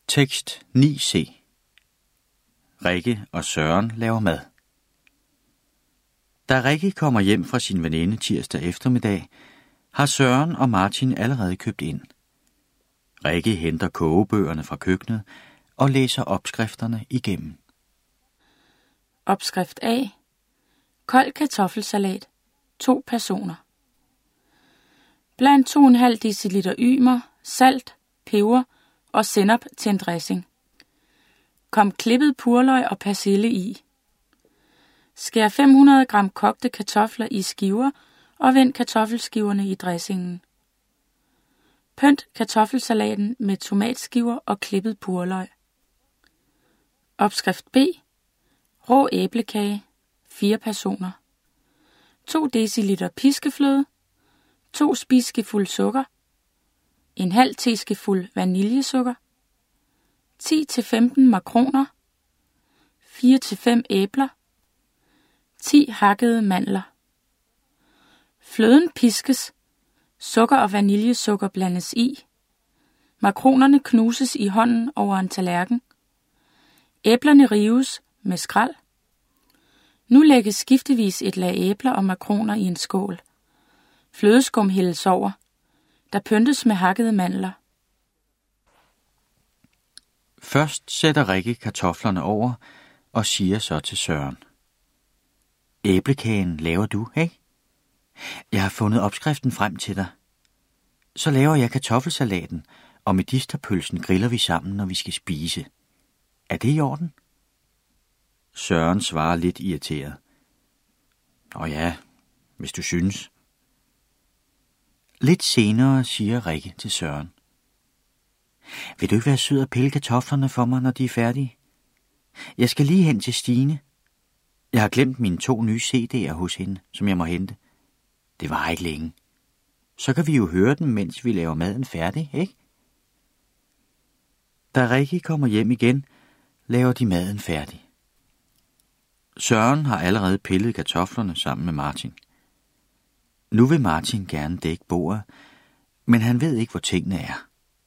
Tekst 9c. Rikke og Søren laver mad. Da Rikke kommer hjem fra sin veninde tirsdag eftermiddag, har Søren og Martin allerede købt ind. Rikke henter kogebøgerne fra køkkenet og læser opskrifterne igennem. Opskrift A. Kold kartoffelsalat. 2 personer. Bland 2,5 dl ymer, salt, peber og sennep til en dressing. Kom klippet purløg og persille i. Skær 500 gram kogte kartofler i skiver og vend kartoffelskiverne i dressingen. Pynt kartoffelsalaten med tomatskiver og klippet purløg. Opskrift B. Rå æblekage. 4 personer. 2 dl piskefløde, 2 spiseskefulde sukker, en halv teskefuld vaniljesukker, 10-15 makroner, 4-5 æbler, 10 hakkede mandler. Fløden piskes, sukker og vaniljesukker blandes i. Makronerne knuses i hånden over en tallerken. Æblerne rives med skræl. Nu lægges skiftevis et lag æbler og makroner i en skål. Flødeskum hældes over. Der pyntes med hakkede mandler. Først sætter Rikke kartoflerne over og siger så til Søren: Æblekagen laver du, ikke? Jeg har fundet opskriften frem til dig. Så laver jeg kartoffelsalaten, og medisterpølsen griller vi sammen, når vi skal spise. Er det i orden? Søren svarer lidt irriteret: Åh ja, hvis du synes. Lidt senere siger Rikke til Søren: Vil du ikke være sød og pille kartoflerne for mig, når de er færdige? Jeg skal lige hen til Stine. Jeg har glemt mine 2 nye CD'er hos hende, som jeg må hente. Det var ikke længe. Så kan vi jo høre dem, mens vi laver maden færdig, ikke? Da Rikke kommer hjem igen, laver de maden færdig. Søren har allerede pillet kartoflerne sammen med Martin. Nu vil Martin gerne dække bordet, men han ved ikke, hvor tingene er.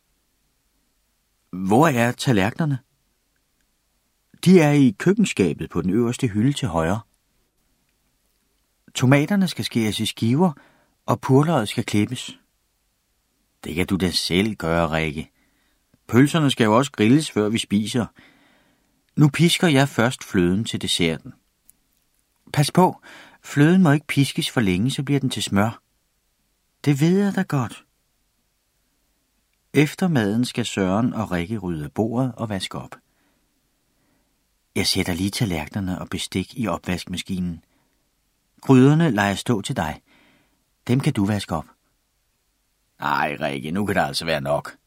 Hvor er tallerkenerne? De er i køkkenskabet på den øverste hylde til højre. Tomaterne skal skæres i skiver, og purløget skal klippes. Det kan du da selv gøre, Rikke. Pølserne skal jo også grilles, før vi spiser. Nu pisker jeg først fløden til desserten. Pas på, fløden må ikke piskes for længe, så bliver den til smør. Det ved jeg da godt. Efter maden skal Søren og Rikke rydde bordet og vaske op. Jeg sætter lige tallerkenerne og bestik i opvaskemaskinen. Gryderne lader jeg stå til dig. Dem kan du vaske op. Nej, Rikke, nu kan der altså være nok.